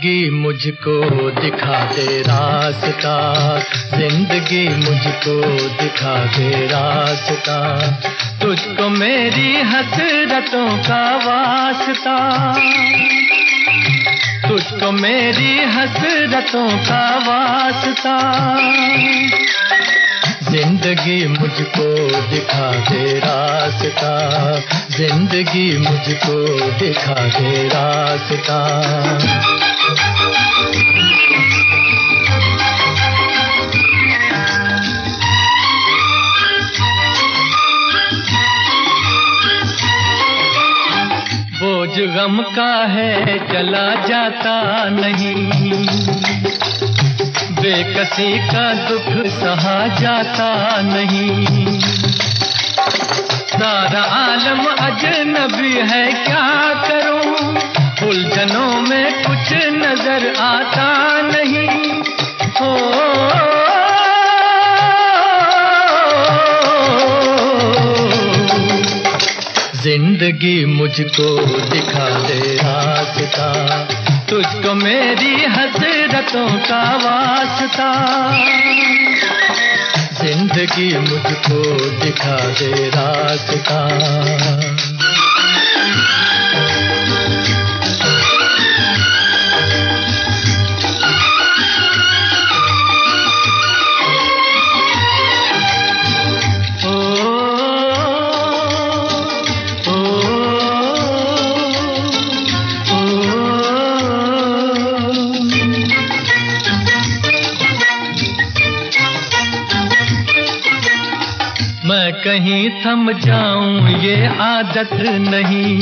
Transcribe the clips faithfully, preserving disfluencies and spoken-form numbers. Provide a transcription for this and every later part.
जिंदगी मुझको दिखा दे रास्ता, जिंदगी मुझको दिखा दे रास्ता, तुझको मेरी हसरतों का वास्ता, तुझको मेरी हसरतों का वास्ता, जिंदगी मुझको दिखा दे रास्ता, जिंदगी मुझको दिखा दे रास्ता। बोझ गम का है चला जाता नहीं, बेकसी का दुख सहा जाता नहीं, सारा आलम अजनबी है क्या करूं, उलझनों में कुछ नजर आता नहीं। हो जिंदगी मुझको दिखा दे रास्ता, तुझको मेरी हसरतों का वास्ता, जिंदगी मुझको दिखा दे रास्ता। मैं कहीं थम जाऊं ये आदत नहीं,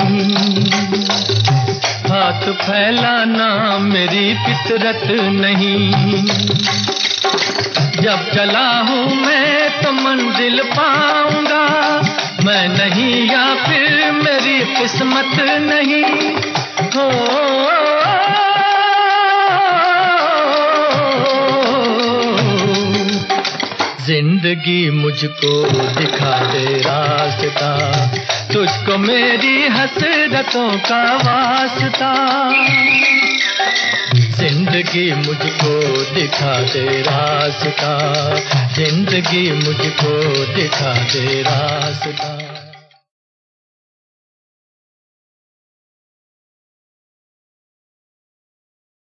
हाथ फैलाना मेरी फितरत नहीं, जब चला हूं मैं तो मंजिल पाऊंगा, मैं नहीं या फिर मेरी किस्मत नहीं। हो जिंदगी मुझको दिखा दे रास्ता, तुझको मेरी हसरतों का वास्ता, जिंदगी मुझको दिखा दे रास्ता, जिंदगी मुझको दिखा दे रास्ता।